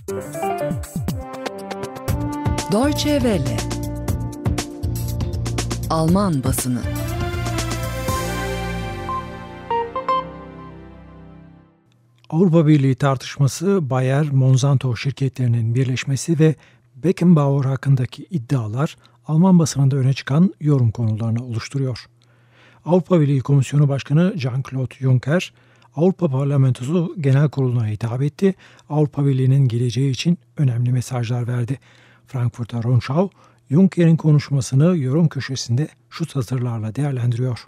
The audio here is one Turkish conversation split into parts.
Deutsche Welle. Alman basını. Avrupa Birliği tartışması, Bayer-Monsanto şirketlerinin birleşmesi ve Beckenbauer hakkındaki iddialar Alman basınında öne çıkan yorum konularını oluşturuyor. Avrupa Birliği Komisyonu Başkanı Jean-Claude Juncker, Avrupa Parlamentosu Genel Kurulu'na hitap etti. Avrupa Birliği'nin geleceği için önemli mesajlar verdi. Frankfurter Rundschau, Juncker'in konuşmasını yorum köşesinde şu satırlarla değerlendiriyor.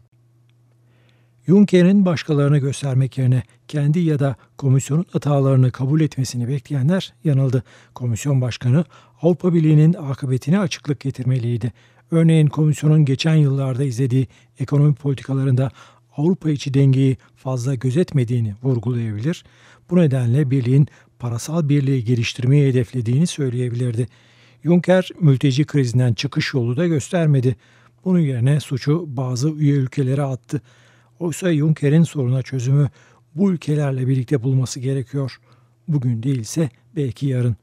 Juncker'in başkalarını göstermek yerine kendi ya da komisyonun hatalarını kabul etmesini bekleyenler yanıldı. Komisyon Başkanı Avrupa Birliği'nin akıbetine açıklık getirmeliydi. Örneğin komisyonun geçen yıllarda izlediği ekonomi politikalarında Avrupa içi dengeyi fazla gözetmediğini vurgulayabilir. Bu nedenle birliğin parasal birliği geliştirmeyi hedeflediğini söyleyebilirdi. Juncker mülteci krizinden çıkış yolu da göstermedi. Bunun yerine suçu bazı üye ülkelere attı. Oysa Juncker'in soruna çözümü bu ülkelerle birlikte bulması gerekiyor. Bugün değilse belki yarın.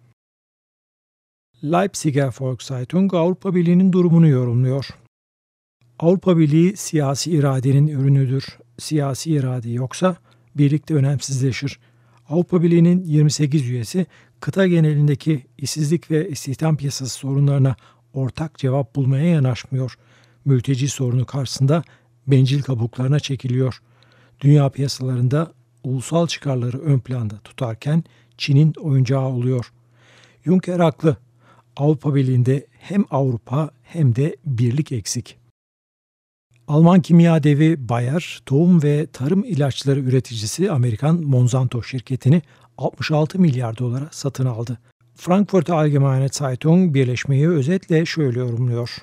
Leipziger Volkszeitung Avrupa Birliği'nin durumunu yorumluyor. Avrupa Birliği siyasi iradenin ürünüdür. Siyasi irade yoksa birlikte önemsizleşir. Avrupa Birliği'nin 28 üyesi kıta genelindeki işsizlik ve istihdam piyasası sorunlarına ortak cevap bulmaya yanaşmıyor. Mülteci sorunu karşısında bencil kabuklarına çekiliyor. Dünya piyasalarında ulusal çıkarları ön planda tutarken Çin'in oyuncağı oluyor. Juncker haklı. Avrupa Birliği'nde hem Avrupa hem de birlik eksik. Alman kimya devi Bayer, tohum ve tarım ilaçları üreticisi Amerikan Monsanto şirketini 66 milyar dolara satın aldı. Frankfurter Allgemeine Zeitung birleşmeyi özetle şöyle yorumluyor.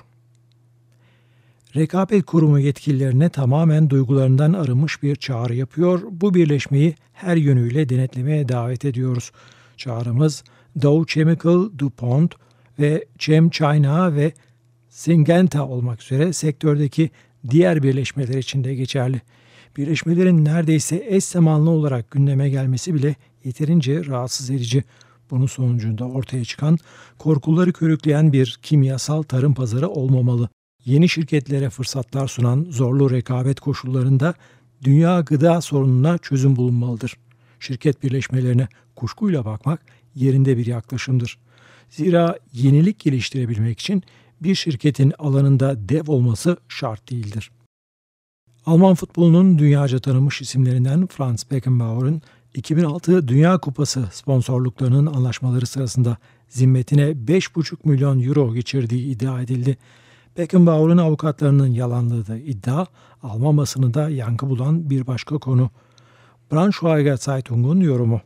Rekabet Kurumu yetkililerine tamamen duygularından arınmış bir çağrı yapıyor. Bu birleşmeyi her yönüyle denetlemeye davet ediyoruz. Çağrımız Dow Chemical, DuPont ve ChemChina ve Syngenta olmak üzere sektördeki diğer birleşmeler için de geçerli. Birleşmelerin neredeyse eş zamanlı olarak gündeme gelmesi bile yeterince rahatsız edici. Bunun sonucunda ortaya çıkan, korkuları körükleyen bir kimyasal tarım pazarı olmamalı. Yeni şirketlere fırsatlar sunan zorlu rekabet koşullarında dünya gıda sorununa çözüm bulunmalıdır. Şirket birleşmelerine kuşkuyla bakmak yerinde bir yaklaşımdır. Zira yenilik geliştirebilmek için bir şirketin alanında dev olması şart değildir. Alman futbolunun dünyaca tanınmış isimlerinden Franz Beckenbauer'ın 2006 Dünya Kupası sponsorluklarının anlaşmaları sırasında zimmetine 5,5 milyon euro geçirdiği iddia edildi. Beckenbauer'ın avukatlarının yalanladığı iddia, Alman basınında yankı bulan bir başka konu. Braunschweiger Zeitung'un yorumu.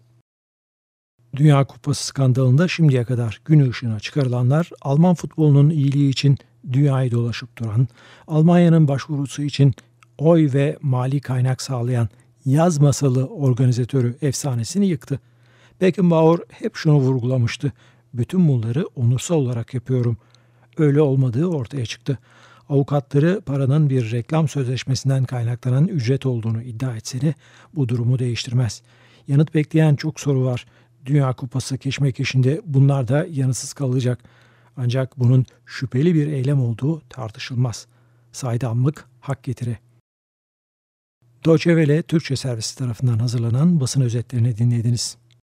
Dünya Kupası skandalında şimdiye kadar gün ışığına çıkarılanlar, Alman futbolunun iyiliği için dünyayı dolaşıp duran, Almanya'nın başvurusu için oy ve mali kaynak sağlayan yaz masalı organizatörü efsanesini yıktı. Beckenbauer hep şunu vurgulamıştı. Bütün bunları onursal olarak yapıyorum. Öyle olmadığı ortaya çıktı. Avukatları paranın bir reklam sözleşmesinden kaynaklanan ücret olduğunu iddia etse de bu durumu değiştirmez. Yanıt bekleyen çok soru var. Dünya Kupası keşmekeşinde bunlar da yanıtsız kalacak. Ancak bunun şüpheli bir eylem olduğu tartışılmaz. Saydamlık hak getire. Deutsche Welle Türkçe servisi tarafından hazırlanan basın özetlerini dinlediniz.